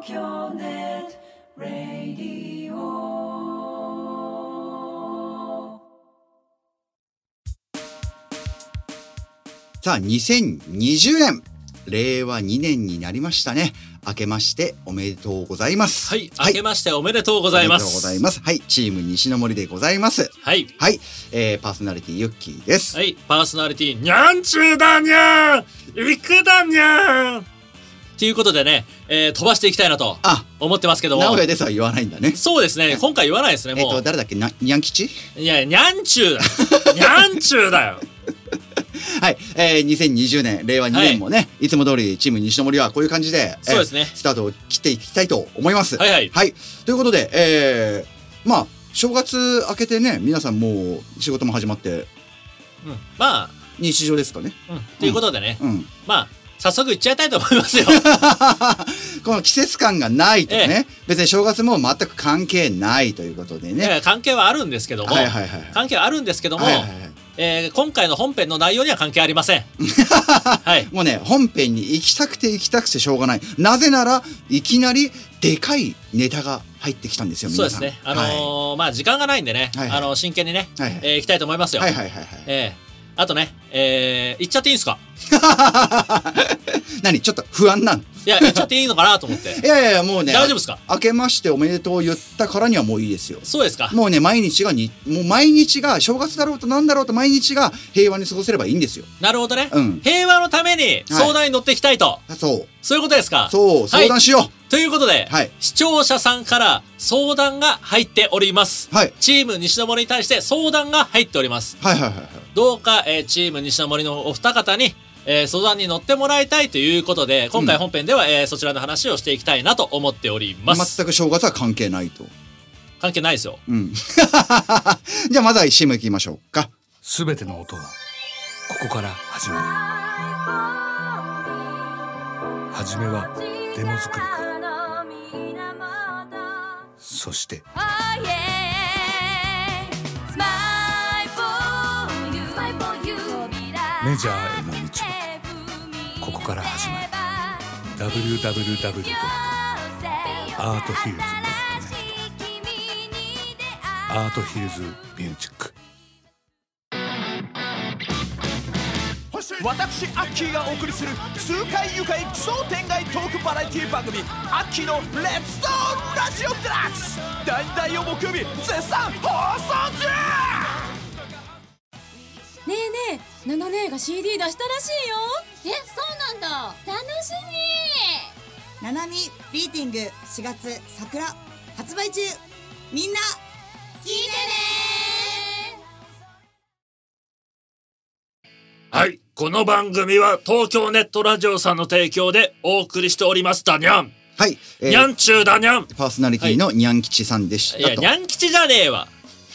東京ネットラディオ。 さあ2020年令和2年になりましたね。明けましておめでとうございます。 はい、明けましておめでとうございます。 おめでとうございます。はい、チーム西の森でございます。 はい、 はい、パーソナリティユッキーです。 はい、パーソナリティにゃんちゅうだにゃーいくだにゃーということでね、飛ばしていきたいなと思ってますけども、 名古屋ですは言わないんだね。 そうですね、今回言わないですね。もう誰だっけ、にゃん吉。 いや、にゃんちゅうだにゃんちゅうだよ。 はい、2020年令和2年もね、いつも通りチーム西の森はこういう感じで、 そうですね、 スタートを切っていきたいと思います。 はいはい、 はい、ということで、まあ正月明けてね、皆さんもう仕事も始まって、 まあ日常ですかね。 ということでね、まあ早速いっちゃいたいと思いますよ。 この季節感がないとね、別に正月も全く関係ないということでね。 関係はあるんですけども、関係はあるんですけども、今回の本編の内容には関係ありません。はい、もうね、本編に行きたくてしょうがない。なぜならいきなりでかいネタが入ってきたんですよ。皆さん。 そうですね。まあ時間がないんでね、真剣にね、行きたいと思いますよ。あとね、言っちゃっていいんですか？ 何ちょっと不安なの？ いや、言っちゃっていいのかなと思って。 いやもうね、 大丈夫ですか？ 明けましておめでとう言ったからにはもういいですよ。 そうですか。 もうね、毎日が正月だろうとなんだろうと毎日が平和に過ごせればいいんですよ。 なるほどね。平和のために相談に乗っていきたいと。そういうことですか？ そう、相談しよう。 ということで、視聴者さんから相談が入っております。チーム西の森に対して相談が入っております。どうか、チーム西の森のお二方に、相談に乗ってもらいたいということで、今回本編では、そちらの話をしていきたいなと思っております。 全く正月は関係ないと。 関係ないですよ。 じゃあまずはCMいきましょうか。 すべての音はここから始まる。はじめはデモ作りから、そしてメジャーへの道はここから始まる。 www.arthils.net アートヒルズミュージック。 私アッキーがお送りする痛快愉快奇想天外トークバラエティ番組アッキーのレッツトーラジオデラックス、第2曜木曜日絶賛放送中。 ねえねえ、ナナ姉が CD 出したらしいよ。 そうなんだ、楽しみ。 ナナミビーティング4月桜発売中、みんな聞いてね。 はい、この番組は東京ネットラジオさんの提供でお送りしております。だにゃん。 はい、 にゃんちゅうだにゃん。 パーソナリティのにゃん吉さんでしたと。 いや、にゃん吉じゃねえわ。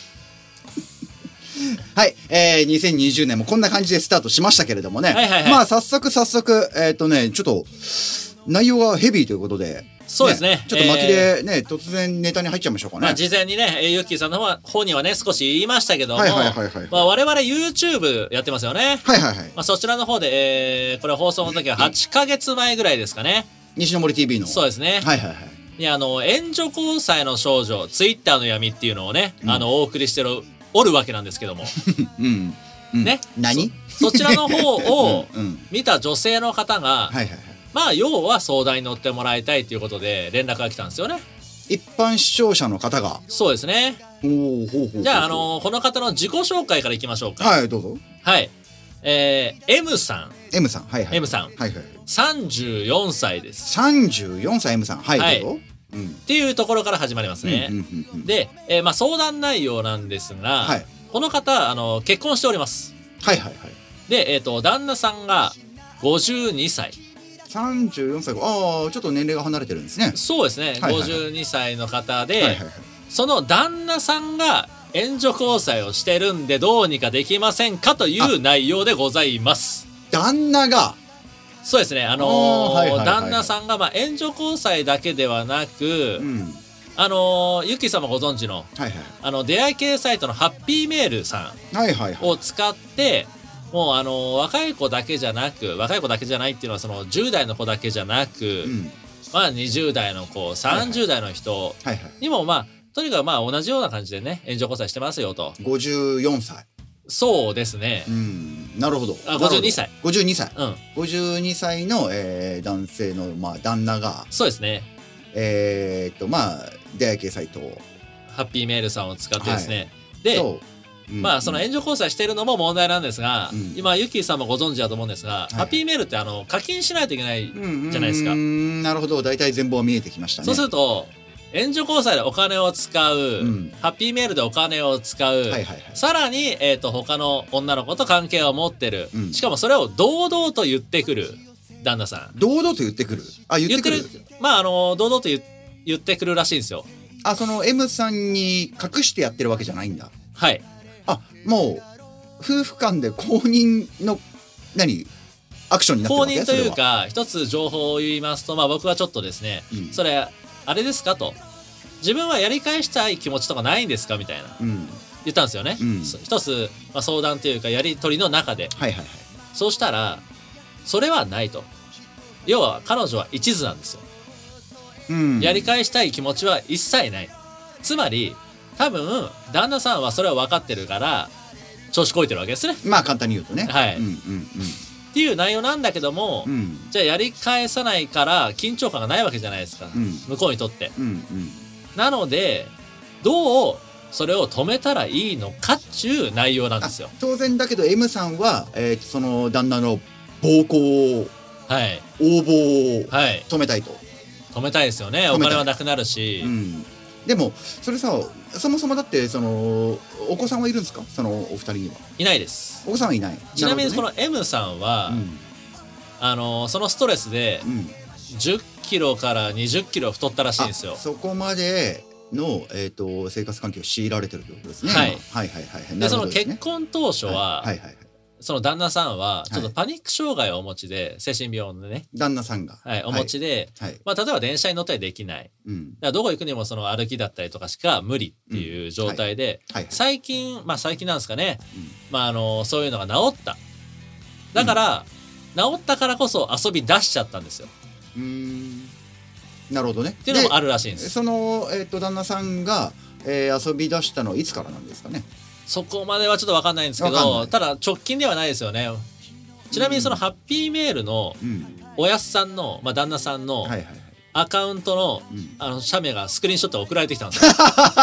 はい、2020年もこんな感じでスタートしましたけれどもね。まあ早速ちょっと内容がヘビーということで。 そうですね。 ちょっと巻きでね、突然ネタに入っちゃいましょうかね。 事前にね、ユッキーさんの方にはね、少し言いましたけども、我々 YouTube やってますよね。そちらの方で、これ放送の時は8ヶ月前ぐらいですかね。 西の森 TV の。 そうですね。援助交際の少女、Twitter の闇っていうのをね、お送りしておるわけなんですけども。ね。 何？ そちらの方を見た女性の方が、まあ要は相談に乗ってもらいたいということで連絡が来たんですよね。 一般視聴者の方が。 そうですね。じゃあこの方の自己紹介からいきましょうか。 はい、どうぞ。 はい。M さん。 M さん。 M さん。34歳です。 34歳 M さん。はい、どうぞ。 っていうところから始まりますね。で、まあ相談内容なんですが、この方結婚しております。で、旦那さんが52歳。 34歳。ああ、ちょっと年齢が離れてるんですね。 そうですね。52歳の方で、その旦那さんが援助交際をしてるんでどうにかできませんかという内容でございます。 旦那が。 そうですね。旦那さんが援助交際だけではなく、ゆきさんもご存知の、出会い系サイトのハッピーメールさんを使って、もう若い子だけじゃなく、若い子だけじゃないっていうのはその10代の子だけじゃなく、 まあ20代の子30代の人にもまあとにかくまあ同じような感じでね援助交際してますよと。 54歳。 そうですね。 なるほど。 52歳。 52歳。52歳の、男性の、まあ、旦那が。 そうですね。 まあ、出会い系サイトを。 ハッピーメールさんを使ってですね。で、まあ、その援助交際しているのも問題なんですが、今、ユキさんもご存知だと思うんですが、ハッピーメールって課金しないといけないじゃないですか。 なるほど。大体全貌は見えてきましたね。 そうすると、援助交際でお金を使う、ハッピーメールでお金を使う、さらに、他の女の子と関係を持ってる、しかもそれを堂々と言ってくる旦那さん。 堂々と言ってくる。言ってくる。 まあ堂々と言ってくるらしいんですよ。 その M さんに隠してやってるわけじゃないんだ。 はい。 もう夫婦間で公認のアクションになってるわけ？ 公認というか一つ情報を言いますと、まあ僕はちょっとですね、それあれですかと、自分はやり返したい気持ちとかないんですかみたいな、言ったんですよね。一つ、まあ、相談というかやり取りの中で、そうしたらそれはないと。要は彼女は一途なんですよ。やり返したい気持ちは一切ない。つまり多分旦那さんはそれを分かってるから調子こいてるわけですね。 まあ簡単に言うとね。 はい。っていう内容なんだけども、じゃあやり返さないから緊張感がないわけじゃないですか、向こうにとって。なのでどうそれを止めたらいいのかっていう内容なんですよ。 当然だけど M さんは、その旦那の暴行を、横暴を止めたいと。 止めたいですよね。お金はなくなるし。 でもそれさ、そもそもだってそのお子さんはいるんですか？そのお二人には。 いないです。 お子さんはいない。 ちなみにこの M さんは、そのストレスで10キロから20キロ太ったらしいんですよ。 そこまでの、生活環境を強いられてるということですね。 でその結婚当初は、その旦那さんはちょっとパニック障害をお持ちで、精神病のね旦那さんが、 お持ちで、まあ、例えば電車に乗ったりできない、だからどこ行くにもその歩きだったりとかしか無理っていう状態で、最近なんですかね、まあそういうのが治った。だから、治ったからこそ遊び出しちゃったんですよ。 なるほどね。 っていうのもあるらしいんです。 その、旦那さんが、遊び出したのはいつからなんですかね？ そこまではちょっと分かんないんですけど、ただ直近ではないですよね。ちなみにそのハッピーメールのおやすさんの、まあ、旦那さんのアカウントの、写メがスクリーンショット送られてきたんですよ。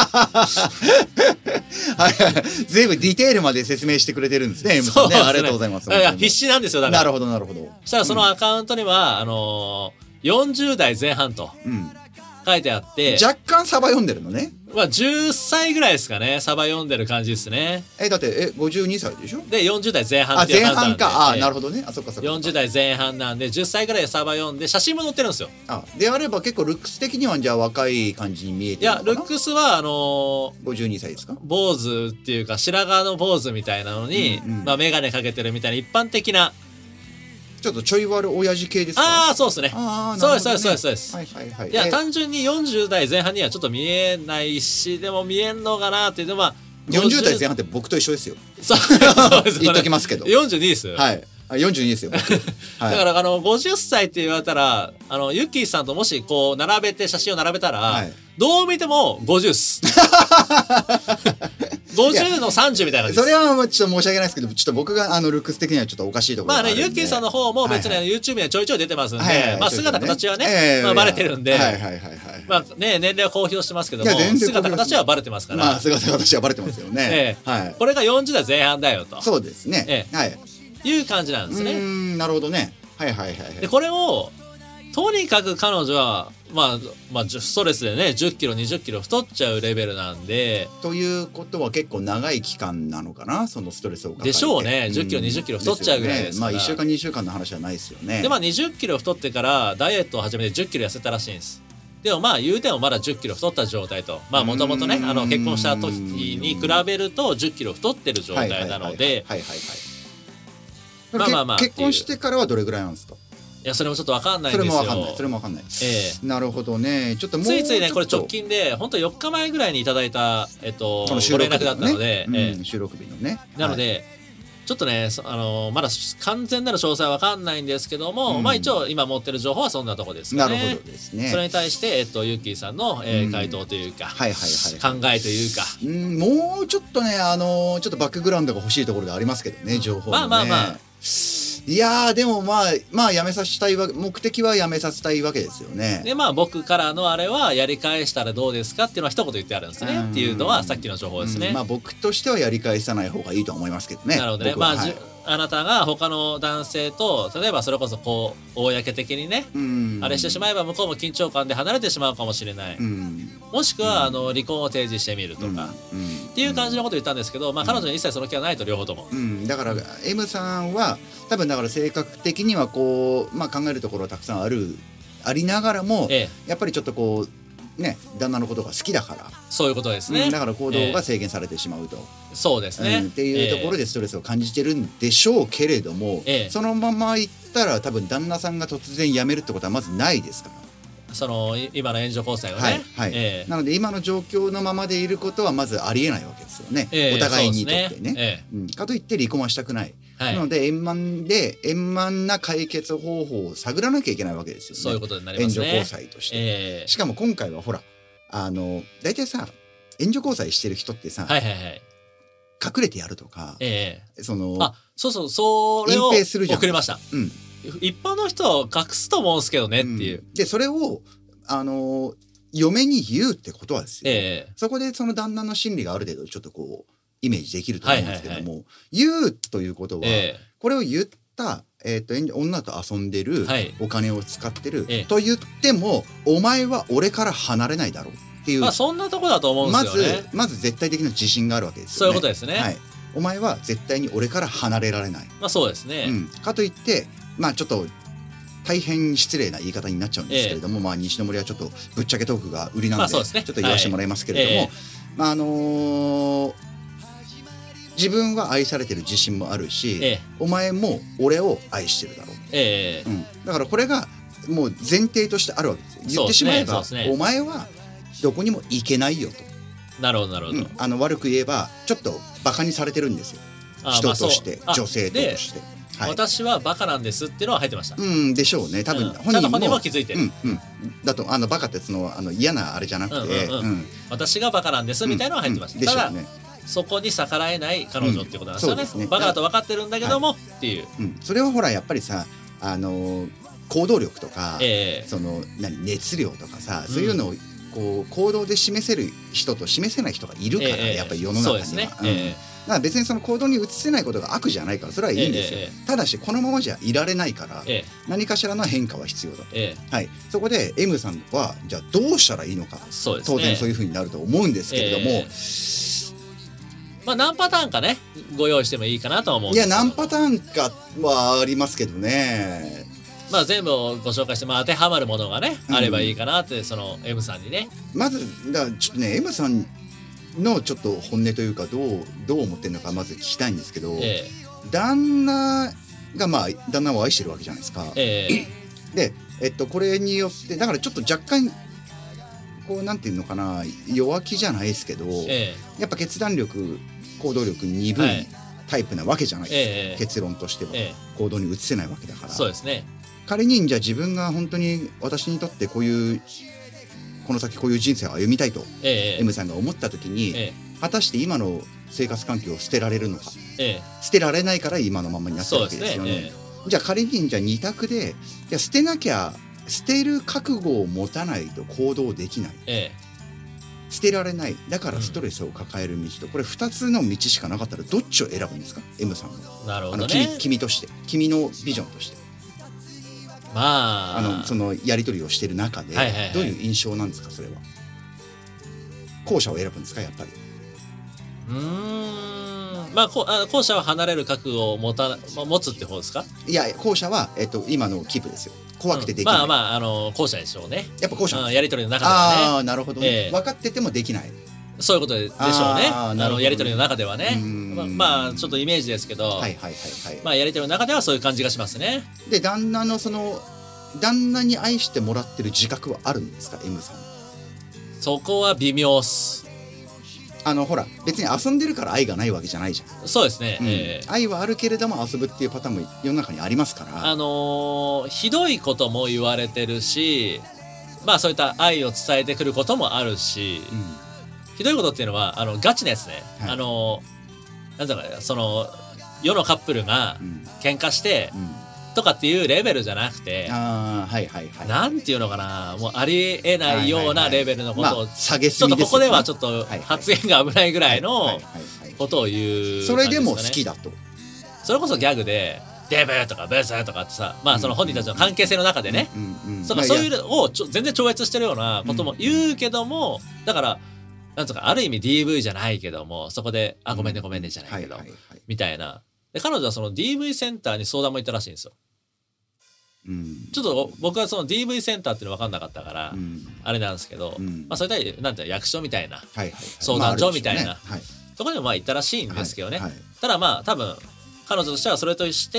随分ディテールまで説明してくれてるんですね。 M さんね。ありがとうございます。 いや必死なんですよ。だからなるほどなるほど。 そしたらそのアカウントには、40代前半と書いてあって、 若干サバ読んでるのね。 まあ10歳ぐらいですかね。サバ読んでる感じですね。 だって52歳でしょ？で 40代前半っていう前半か。なるほどね。そっかそっか。 40代前半なんで10歳ぐらいでサバ読んで写真も載ってるんですよ。 であれば結構ルックス的にはじゃあ若い感じに見えてるのかな？ いやルックスは 52歳ですか？ 坊主っていうか白髪の坊主みたいなのに、まあ眼鏡かけてるみたいな一般的な。 ちょっとちょい悪親父系ですか？ そうですね。そうです。いや単純に40代前半にはちょっと見えないし、でも見えんのかなっていうのは 40代前半って僕と一緒ですよ。言っときますけど。 42です。 42ですよ。だから50歳って言われたらユッキーさんともしこう並べて写真を並べたら、どう見ても50っす。50の30みたいな感じです。 それはちょっと申し訳ないですけど、ちょっと僕がルックス的にはちょっとおかしいところがあるんで。 まあね、ユッキーさんの方も別にYouTube にはちょいちょい出てますんで、まあ姿形はね、バレてるんで、まあね、年齢は公表してますけども、姿形はバレてますから。 まあ姿形はバレてますよね。 これが40代前半だよと。 そうですね。 いう感じなんですね。 なるほどね。 でこれをとにかく彼女はまあストレスでね10キロ20キロ太っちゃうレベルなんで。 ということは結構長い期間なのかな、そのストレスを抱えて。 でしょうね。10キロ20キロ太っちゃうぐらいですから。 まあ1週間2週間の話じゃないですよね。 でまあ20キロ太ってからダイエットを始めて10キロ痩せたらしいんです。でもまあ言うてもまだ10キロ太った状態と、まあもともとね結婚した時に比べると10キロ太ってる状態なので、 結婚してからはどれぐらいなんですか？ いやそれもちょっと分かんないんですよ。 それも分かんない。なるほどね。ちょっともうついついねこれ直近で本当4日前ぐらいにいただいたご連絡だったので、 収録日のね。 なのでちょっとねまだ完全なる詳細は分かんないんですけども、まあ一応今持ってる情報はそんなとこですかね。 なるほどですね。 それに対してユッキーさんの回答というか、考えというか、 もうちょっとねちょっとバックグラウンドが欲しいところでありますけどね、情報のね。いやーでもまあやめさせたい目的はやめさせたいわけですよね。 で僕からのあれはやり返したらどうですかっていうのは一言言ってあるんですねっていうのはさっきの情報ですね。 僕としてはやり返さない方がいいと思いますけどね。 なるほどね。あなたが他の男性と例えばそれこそこう公的にね、あれしてしまえば向こうも緊張感で離れてしまうかもしれない、もしくは離婚を提示してみるとか、っていう感じのことを言ったんですけど、彼女に一切その気はないと両方とも、 だから M さんは多分だから性格的にはこう、考えるところはたくさんありながらも、やっぱりちょっとこうね、旦那のことが好きだから、 そういうことですね。 だから行動が制限されてしまうと、 そうですね、 っていうところでストレスを感じてるんでしょうけれども、そのままいったら多分旦那さんが突然辞めるってことはまずないですから、 その今の援助交際をね、 なので今の状況のままでいることはまずありえないわけですよね、お互いにとってね、かといって離婚はしたくない、なので円満な解決方法を探らなきゃいけないわけですよね。 そういうことになりますね。 援助交際として、しかも今回はほら大体さ援助交際してる人ってさ、隠れてやるとか、 それを隠蔽するじゃん。 送りました、一般の人は隠すと思うんですけどねっていう、 でそれを嫁に言うってことはですよ、そこでその旦那の心理がある程度ちょっとこうイメージできると思うんですけども、言うということは、これを言った女と遊んでる、お金を使ってる、と言ってもお前は俺から離れないだろうっていう、 そんなとこだと思うんですよね。 まず絶対的な自信があるわけですよね。 そういうことですね、 お前は絶対に俺から離れられない、 そうですね、 かといってちょっと大変失礼な言い方になっちゃうんですけれども、西の森はちょっとぶっちゃけトークが売りなんで、ちょっと言わせてもらいますけれども、自分は愛されてる自信もあるし、お前も俺を愛してるだろう、だからこれがもう前提としてあるわけですよ。言ってしまえば、お前はどこにも行けないよと。 なるほどなるほど、 悪く言えばちょっとバカにされてるんですよ、人として女性として。 私はバカなんですっていうのは入ってました。 でしょうね、多分本人も気づいてる。 だとバカって嫌なあれじゃなくて、 私がバカなんですみたいなのは入ってました。ただそこに逆らえない彼女っていうことなんですよね。バカだと分かってるんだけどもっていう。 それはほらやっぱりさ行動力とか熱量とかさ、そういうのをこう行動で示せる人と示せない人がいるから、やっぱり世の中には。だから別にその行動に移せないことが悪じゃないからそれはいいんですよ、ただしこのままじゃいられないから、何かしらの変化は必要だと、そこで M さんはじゃあどうしたらいいのか、当然そういうふうになると思うんですけれども、 何パターンかねご用意してもいいかなとは思うんですけど。 何パターンかはありますけどね、 全部をご紹介して当てはまるものがね、あればいいかなって、その M さんにね。 まずだちょっとね M さんのちょっと本音というかどう思ってるのかまず聞きたいんですけど、旦那が旦那を愛してるわけじゃないですか、でこれによってだからちょっと若干こうなんていうのかな、弱気じゃないですけど、やっぱ決断力行動力鈍いタイプなわけじゃないですか、結論としては、行動に移せないわけだから。 そうですね。 仮にじゃあ自分が本当に私にとってこの先こういう人生を歩みたいと、M さんが思った時に、果たして今の生活環境を捨てられるのか、捨てられないから今のままになってるわけですよね。じゃあ仮にじゃあ2択で、じゃあ捨てる覚悟を持たないと行動できない、捨てられない、だからストレスを抱える道と、これ2つの道しかなかったらどっちを選ぶんですか M さんは。 なるほどね。 君として君のビジョンとしてそのやり取りをしている中でどういう印象なんですか、それは。後者を選ぶんですかやっぱり。 後者は離れる覚悟を持つって方ですか。 いや後者は、今のキープですよ。怖くてできない。 後者でしょうね。 やっぱ後者やり取りの中ではね。 なるほどね、分かっててもできない、 そういうことでしょうね。やり取りの中ではね。ちょっとイメージですけど、やり取りの中ではそういう感じがしますね。 で旦那に愛してもらってる自覚はあるんですか M さん。 そこは微妙っす。 ほら別に遊んでるから愛がないわけじゃないじゃん。 そうですね、 愛はあるけれども遊ぶっていうパターンも世の中にありますから、 ひどいことも言われてるし、まあそういった愛を伝えてくることもあるし、ひどいことっていうのはガチなやつね、なんだかその世のカップルが喧嘩して、とかっていうレベルじゃなくて、なんていうのかな、もうありえないようなレベルのことを、 下げすぎですよね。 ちょっとここではちょっと発言が危ないぐらいのことを言う、 それでも好きだと。 それこそギャグでデブとかブスとかってさ、まあその本人たちの関係性の中でね、そういうのを全然超越してるようなことも言うけども、だからなんとかある意味 DV じゃないけども、そこでごめんねごめんねじゃないけどみたいな。で彼女はその DV センターに相談も行ったらしいんですよ。ちょっと僕はその DV センターっていうの分かんなかったから、あれなんですけど、まあそういったなんて役所みたいな、相談所みたいなところにもまあ行ったらしいんですけどね。ただまあ多分彼女としてはそれとして、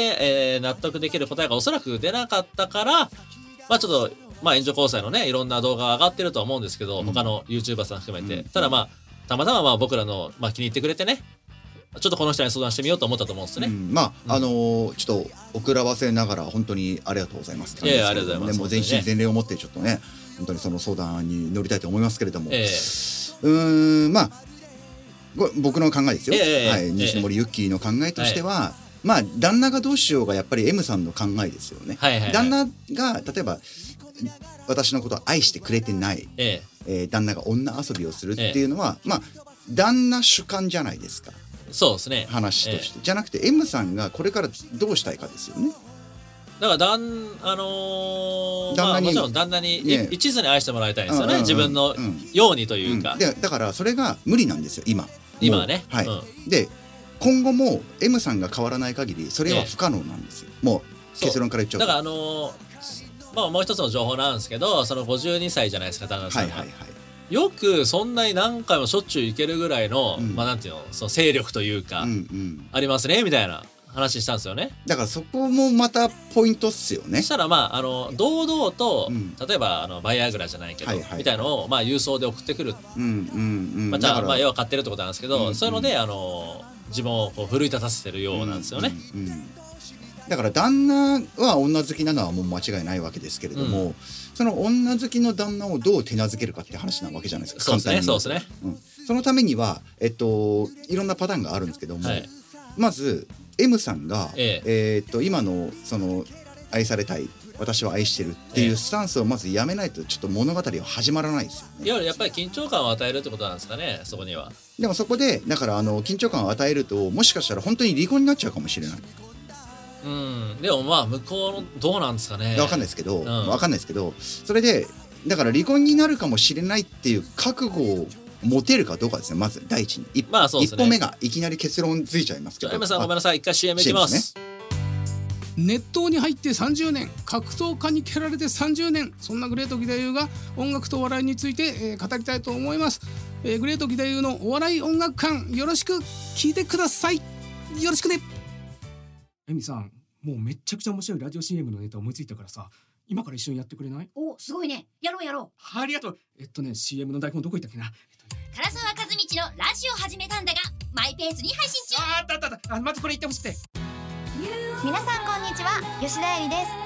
納得できる答えがおそらく出なかったから、まあちょっとまあ援助交際のねいろんな動画が上がってると思うんですけど、他の YouTuber さん含めて、ただまあたまたままあ僕らの、まあ、気に入ってくれてね、ちょっとこの人に相談してみようと思ったと思うんですね。 まあちょっと遅らわせながら本当にありがとうございますって感じですけどもね、もう全身全霊を持ってちょっとね本当にその相談に乗りたいと思いますけれども、まあ僕の考えですよ、西森ユッキーの考えとしては、まあ旦那がどうしようがやっぱり M さんの考えですよね。旦那が例えば私のことを愛してくれてない、旦那が女遊びをするっていうのは、まあ旦那主観じゃないですか。 そうですね、 話として、じゃなくて M さんがこれからどうしたいかですよね。 だからまあもちろん旦那に一途に愛してもらいたいんですよね、自分のようにというか、 だからそれが無理なんですよ今はね。 で今後も M さんが変わらない限りそれは不可能なんですよ、もう結論から言っちゃうと。 だからまあもう一つの情報なんですけど、その52歳じゃないですか旦那さんが。よくそんなに何回もしょっちゅう行けるぐらいの、まあなんていうの、その勢力というか、ありますねみたいな話したんですよね。 だからそこもまたポイントっすよね。 そしたらまあ堂々と、例えばバイアグラじゃないけど、みたいのをまあ郵送で送ってくる。まあじゃあまあ要は買ってるってことなんですけど、そういうので自分をこう奮い立たせてるようなんですよね。 だから旦那は女好きなのはもう間違いないわけですけれども、その女好きの旦那をどう手なずけるかって話なわけじゃないですか。 そうですね。 そのためにはいろんなパターンがあるんですけども、まず M さんが、今のその愛されたい、私は愛してるっていうスタンスをまずやめないとちょっと物語は始まらないですよね。 いわゆるやっぱり緊張感を与えるってことなんですかね、そこには。 でもそこでだから緊張感を与えるともしかしたら本当に離婚になっちゃうかもしれない。 でもまあ向こうのどうなんですかね。 分かんないですけど、それでだから離婚になるかもしれないっていう覚悟を持てるかどうかですね。まず第一に一歩目がいきなり結論ついちゃいますけど。 M さんごめんなさい、一回 CM いきます。 熱湯に入って30年、格闘家に蹴られて30年、そんなグレート義太夫が音楽と笑いについて、語りたいと思います。グレート義太夫のお笑い音楽館、よろしく聞いてください。よろしくね。エミさん、もうめっちゃくちゃ面白いラジオ CM のネタ思いついたからさ、今から一緒にやってくれない？ お、すごいね。やろう。 ありがとう。CM の台本どこ行ったっけな。 唐沢和道のラジオ始めたんだがマイペースに配信中。 まずこれ言ってほしくて。 皆さんこんにちは、吉田絵里です。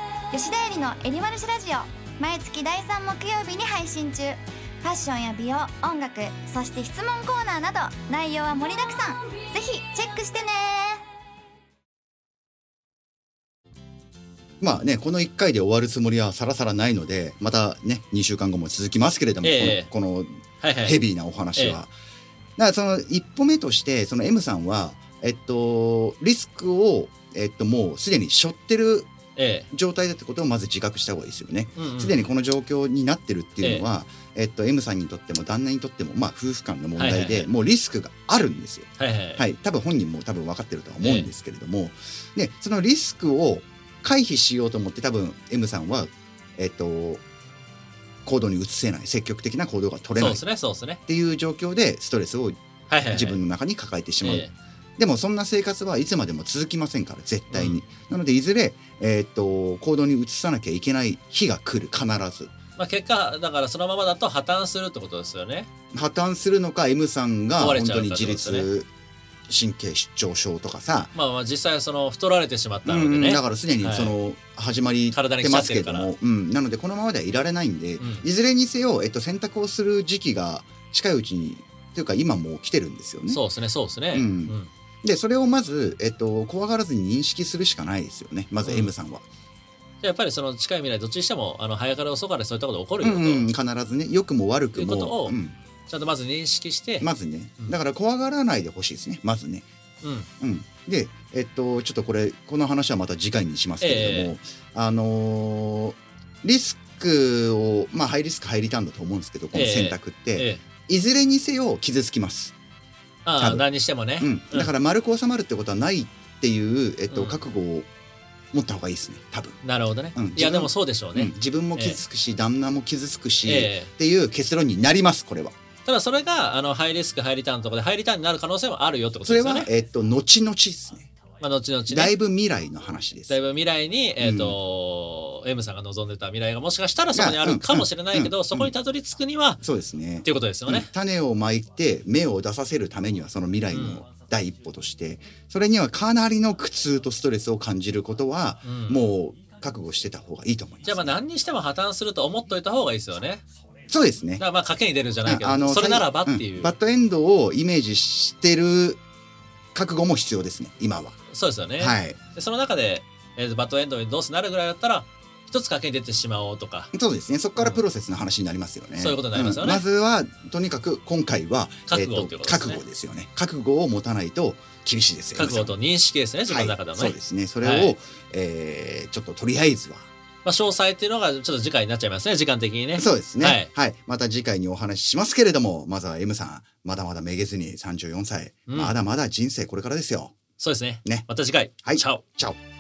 吉田絵里のエリマルシラジオ、毎月第3木曜日に配信中。ファッションや美容、音楽、そして質問コーナーなど内容は盛りだくさん。ぜひチェックしてね。 まあね、この1回で終わるつもりはさらさらないので、またね2週間後も続きますけれども、このヘビーなお話は、だからその一歩目としてその M さんはリスクをもうすでに背負ってる状態だってことをまず自覚した方がいいですよね。すでにこの状況になってるっていうのは、M さんにとっても旦那にとっても、まあ夫婦間の問題でもうリスクがあるんですよ。多分本人も多分分かってるとは思うんですけれども、でそのリスクを回避しようと思って多分 M さんは行動に移せない、積極的な行動が取れないっていう状況でストレスを自分の中に抱えてしまう。でもそんな生活はいつまでも続きませんから、絶対に。なのでいずれ行動に移さなきゃいけない日が来る、必ず。 結果だからそのままだと破綻するってことですよね。 破綻するのか M さんが本当に自律神経失調症とかさ、 実際その太られてしまったのでね、 だからすでにその始まりてますけども、なのでこのままではいられないんで、いずれにせよ選択をする時期が近いうちにというか今もう来てるんですよね。 そうですね。 でそれをまず怖がらずに認識するしかないですよね。まず M さんは。 やっぱりその近い未来どっちにしても早かれ遅かれそういったこと起こるよと、 必ずね、良くも悪くもということをちゃんとまず認識してまずね、だから怖がらないでほしいですね、まずね。でちょっとこの話はまた次回にしますけれども、リスクをハイリスクハイリターンだと思うんですけど、この選択って、いずれにせよ傷つきます。 何にしてもね、 だから丸く収まるってことはないっていう覚悟を持った方がいいですね、多分。 なるほどね。いやでもそうでしょうね。 自分も傷つくし、旦那も傷つくしっていう結論になります、これは。 ただそれがハイリスクハイリターンとかでハイリターンになる可能性もあるよってことですよね。 それは後々ですね。 後々ね。 だいぶ未来の話です。 だいぶ未来にM さんが望んでた未来がもしかしたらそこにあるかもしれないけど、そこにたどり着くにはそうですねっていうことですよね。 種をまいて芽を出させるためにはその未来の第一歩として、それにはかなりの苦痛とストレスを感じることはもう覚悟してた方がいいと思います。 じゃあ何にしても破綻すると思っといた方がいいですよね。 そうですね。 だから賭けに出るじゃないけど、それならばっていう、 バッドエンドをイメージしてる覚悟も必要ですね、今は。 そうですよね。でその中で、バッドエンドにどうせなるぐらいだったら一つ賭けに出てしまおうとか。 そうですね。そこからプロセスの話になりますよね。 そういうことになりますよね。 まずはとにかく今回は覚悟っていうことですね。 覚悟ですよね。覚悟を持たないと厳しいですよね。 覚悟と認識ですね、自分の中ではね。 そうですね。それをちょっととりあえずは。 詳細っていうのがちょっと次回になっちゃいますね、時間的にね。 そうですね。はい。また次回にお話ししますけれども、まずは M さん、まだまだめげずに34歳、まだまだ人生これからですよ。 そうですね。また次回。 チャオ。